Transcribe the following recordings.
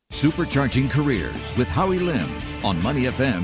Supercharging Careers with Howie Lim on Money FM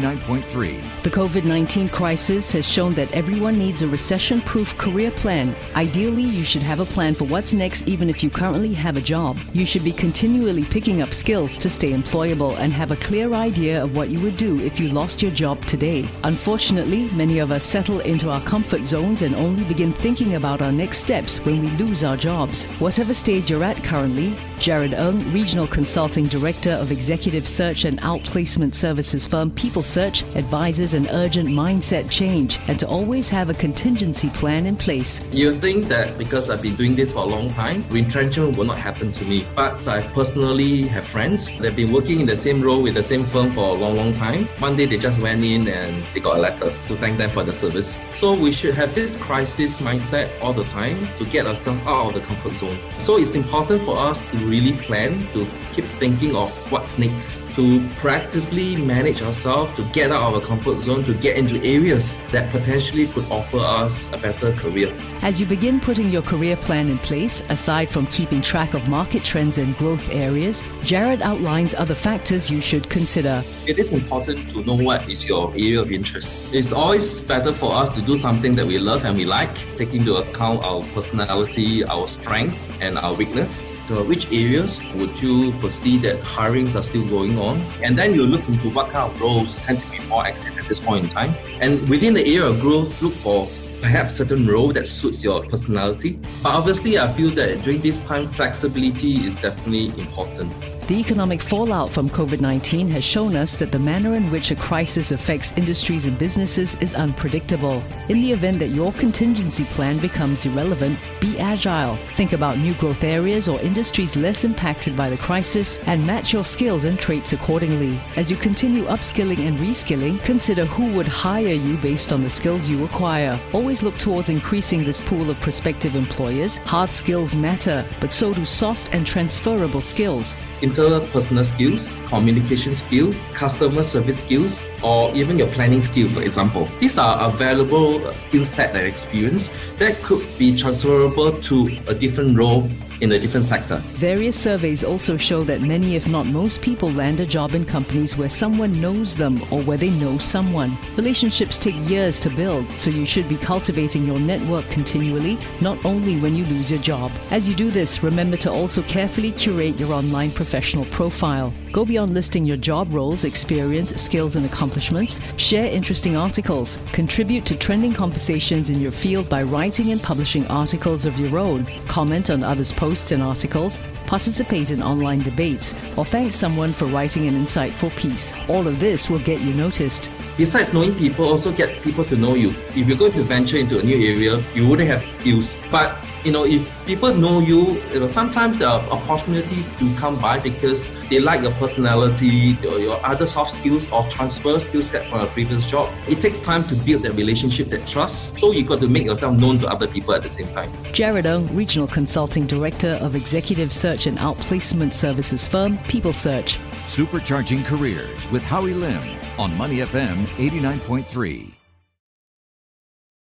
89.3. The COVID-19 crisis has shown that everyone needs a recession-proof career plan. Ideally, you should have a plan for what's next even if you currently have a job. You should be continually picking up skills to stay employable and have a clear idea of what you would do if you lost your job today. Unfortunately, many of us settle into our comfort zones and only begin thinking about our next steps when we lose our jobs. Whatever stage you're at currently, Jared Ng, Regional Consulting Director of Executive Search and Outplacement Services firm People Search, advises an urgent mindset change and to always have a contingency plan in place. You think that because I've been doing this for a long time, retrenchment will not happen to me. But I personally have friends. They've been working in the same role with the same firm for a long time. One day they just went in and they got a letter to thank them for the service. So we should have this crisis mindset all the time to get ourselves out of the comfort zone. So it's important for us to really plan, to keep thinking of what's next, to proactively manage ourselves, to get out of our comfort zone, to get into areas that potentially could offer us a better career. As you begin putting your career plan in place, aside from keeping track of market trends and growth areas, Jared outlines other factors you should consider. It is important to know what is your area of interest. It's always better for us to do something that we love and we like, taking into account our personality, our strength, and our weakness. So which areas would you foresee that hirings are still going on? And then you look into what kind of roles tend to be more active at this point in time. And within the area of growth, look for perhaps certain role that suits your personality. But obviously, I feel that during this time, flexibility is definitely important. The economic fallout from COVID-19 has shown us that the manner in which a crisis affects industries and businesses is unpredictable. In the event that your contingency plan becomes irrelevant, be agile. Think about new growth areas or industries less impacted by the crisis and match your skills and traits accordingly. As you continue upskilling and reskilling, consider who would hire you based on the skills you acquire. Always look towards increasing this pool of prospective employers. Hard skills matter, but so do soft and transferable skills. Interpersonal skills, communication skill, customer service skills, or even your planning skill, for example. These are available skill set and experience that could be transferable to a different role in a different sector. Various surveys also show that many, if not most people, land a job in companies where someone knows them or where they know someone. Relationships take years to build, so you should be cultivating your network continually, not only when you lose your job. As you do this, remember to also carefully curate your online professional profile. Go beyond listing your job roles, experience, skills, and accomplishments. Share interesting articles. Contribute to trending conversations in your field by writing and publishing articles of your own. Comment on others' posts and articles. Participate in online debates. Or thank someone for writing an insightful piece. All of this will get you noticed. Besides knowing people, also get people to know you. If you're going to venture into a new area, you wouldn't have skills. But if people know you, sometimes there are opportunities to come by because they like your personality, your other soft skills or transfer skill set from a previous job. It takes time to build that relationship, that trust. So you got to make yourself known to other people at the same time. Jared Ng, Regional Consulting Director of Executive Search and Outplacement Services firm People Search. Supercharging Careers with Howie Lim on Money FM 89.3.